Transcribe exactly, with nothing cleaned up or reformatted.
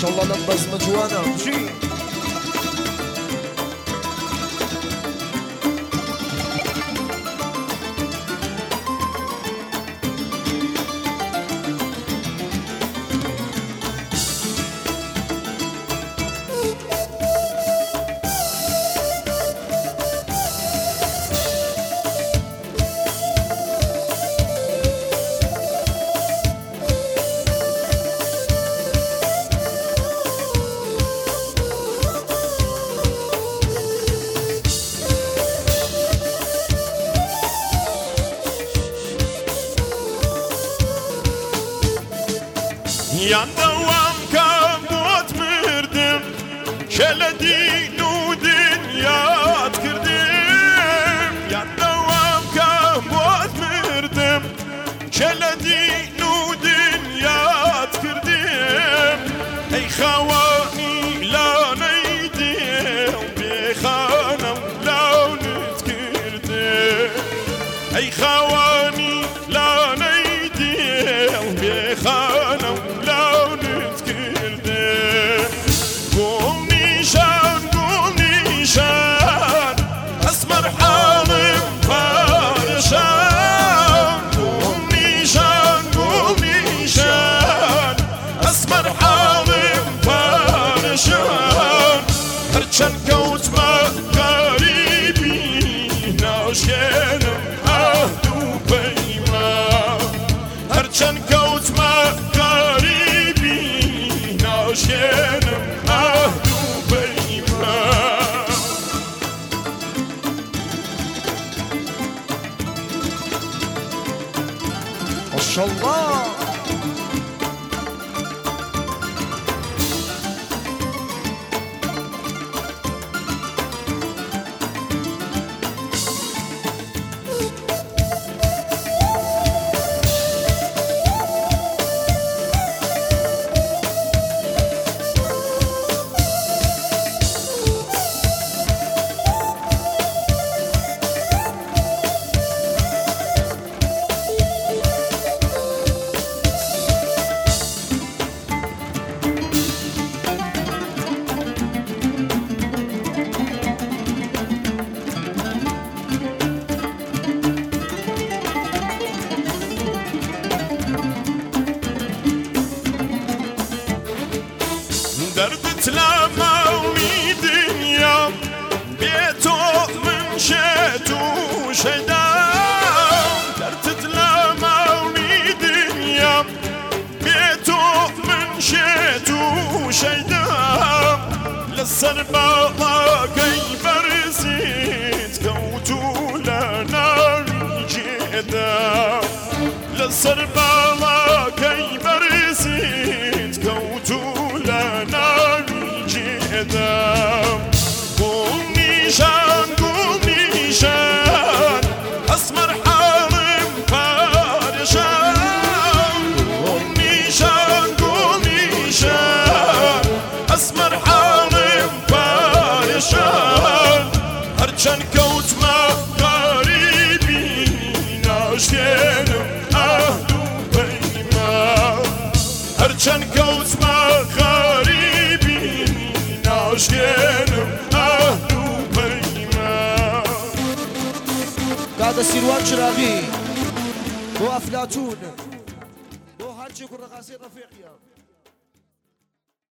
شاء الله لبس مجوانا جي Yan devam kabut mirdim Keledi nudin yad kirdim Yan devam kabut mirdim Keledi nudin yad kirdim Ey khawani la neydim Bi khanam la nitkirdim Ey khawani la neydim Bi khanam هرچند کوت ما غریبی ناشکنم عهد و پیمان هرچند کوت ما غریبی ناشکنم عهد و پیمان ماشاءالله دردت لما دنیا بی تو من شد و شدم دردت لما دنیا بی تو من شد و شدم لسر باقا کی برزید کوتو لنا جدم لسر باقا کی برزید کوتو قوم نيشان قوم نيشان أسمر حارم فارشان قوم نيشان قوم نيشان أسمر حارم فارشان هرچند كوت ما غريبي ناشکنم عهد و پیمان هرچند كوت ما غريبي ناشکنم عهد و پیمان قاعدة سیروان چراغی و افلاتون و هرچی که رقاصی رفیقیم